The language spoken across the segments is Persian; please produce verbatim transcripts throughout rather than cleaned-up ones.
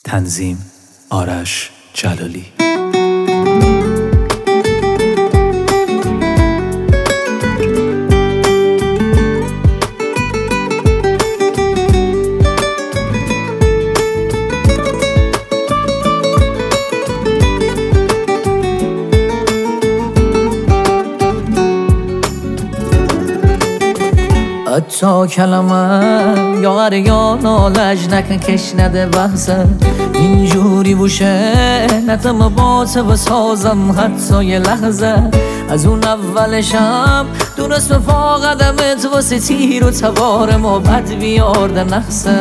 تنظیم آرش جلالی. حتی کلمه یا یا نالج نکن کش نده بحثه اینجوری بوشه نتم باته و سازم حتی یه لحظه از اون اولشم دونست به پا قدمت واسه تیر و تبار ما بد بیارده نخسه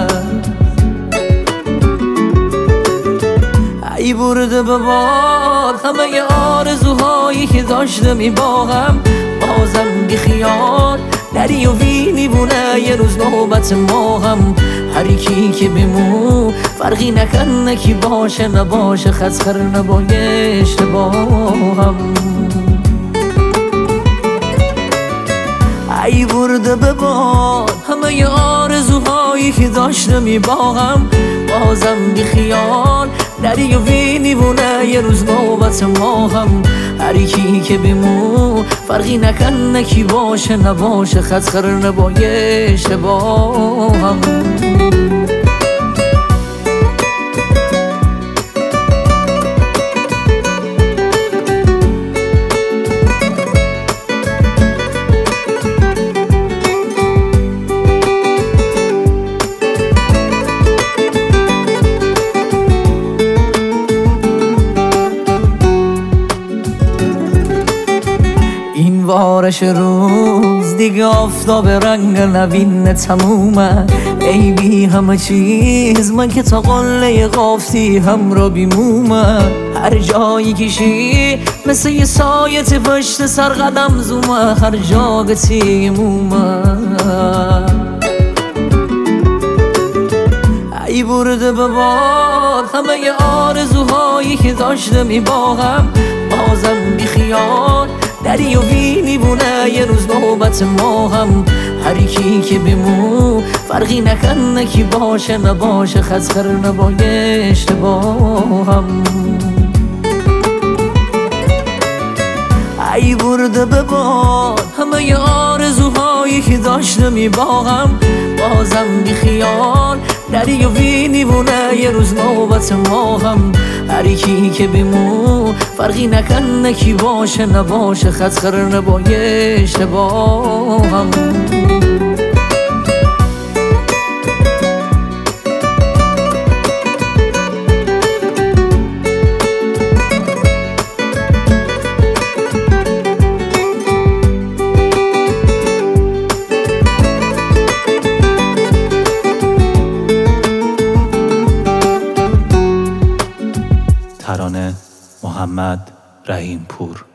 ای برده به بار همه ی آرزوهایی که داشته میباغم بازم بی خیال دری و وینی بونه یه روز نوبت ما هم هر کی که بمو فرقی نکنه کی باشه نباشه خسخر نبایه اشتباهم ای برده به باد همه ی آرزوهایی که داشته میباغم بازم بی خیال دری و وینی بونه یه روز نوبت ما هم هر کی که بمو فرقی نکنه کی باشه نباشه خسخر نبایه اشتباهم بارش روز دیگه آفتاب رنگ نوین تمومه ای بی همه چیز من که تا قله قافتی هم را بیمومه هر جایی کشی مثل یه سایت پشت سر قدم زومه هر جا گتی مومه ای برده به بار همه ی آرزوهایی که داشته میباغم بازم بی خیال دری و وینی بونه یه روز نوبت ما هم هر کی که بمو فرقی نکنه کی باشه نباشه خسخر نبایه اشتباهم ای برده به باد همه ی آرزوهایی که داشته میباغم بازم بی خیال دری و وینی بونه یه روز نوبت ما هم هر کی که بمو فرقی نکنه کی باشه نباشه خسخر نبایه اشتباهم ترانه محمد رحیم پور.